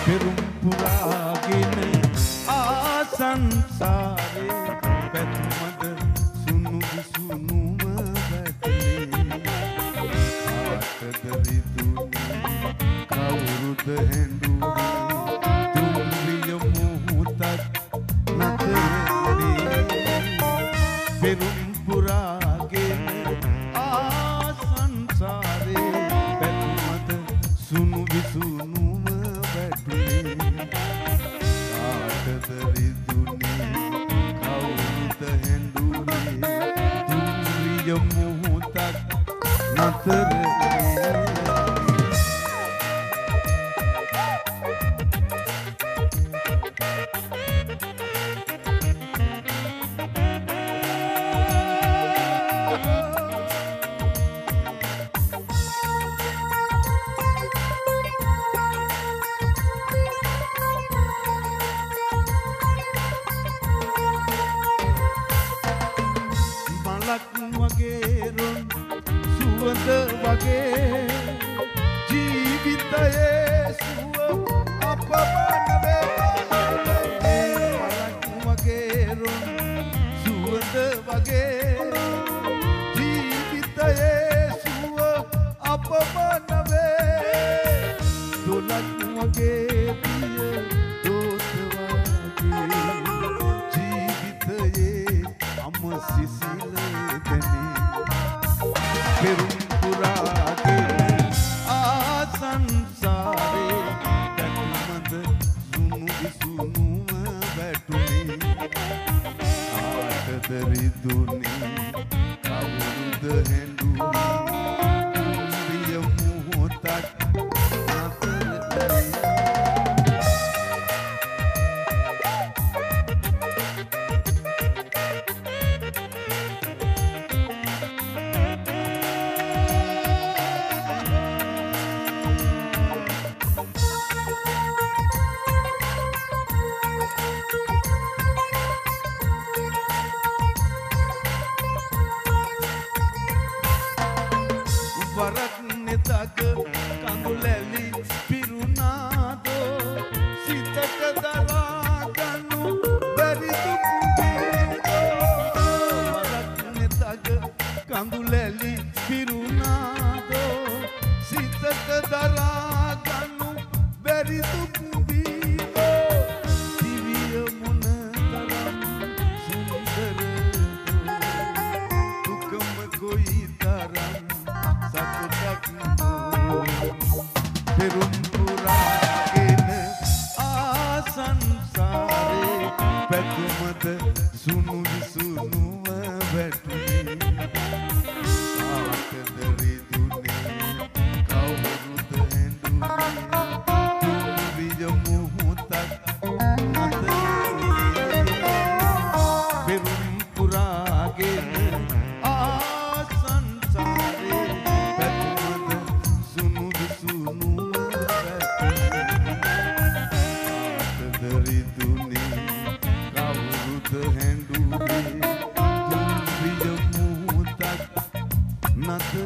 පෙරුම් පුරාගෙන ආසංසාරේ පැතුමද සුණු විසුණුම වැටුනේ ආතද රිදුනේ කවුරුද හැඬුනේ දුම්රිය මොහොතක් නතරේ පෙරුම් පුරාගෙන ආසංසාරේ පැතුමද සුණු විසුණුම වැටුනේ ආතද රිදුනේ කවුරුද හැඬුනේ දුම්රිය මොහොතක් නතරේ වගේ රොන් සුවඳ වගේ ජීවිතයේ සුව අපමණ වේ වගේ රොන් සුවඳ වගේ ජීවිතයේ සුව අපමණ වේ දොලක් වගේ පිය දෝත වගේ ජීවිතයේ අම සිසිල පෙරුම් පුරාගෙන ආසංසාරේ පැතුමද සුණු විසුණුම වැටුනේ ආතද රිදුනේ කවුරුද හැඬුනේ දුම්රිය මොහොතක් වරක් නෙතක කඳුලැලි පිරුණාදෝ සිතට දරා ගනු බැරි දුක් වේදෝ වරක් නෙතක කඳුලැලි පිරුණාදෝ සිතට දරා ගනු බැරි දුක් වේදෝ දිවිය මොන තරම් සුන්දරදෝ දුකම කොයි තරම් පෙරුම් පුරාගෙන ආසංසාරේ පැතුමද සුණු විසුණුම වැටුනේ ආතද රිදුනේ කවුරුද හැඬුනේ දුම්රිය මොහොතක් නතරේ පෙරුම් පුරාගෙන Nothing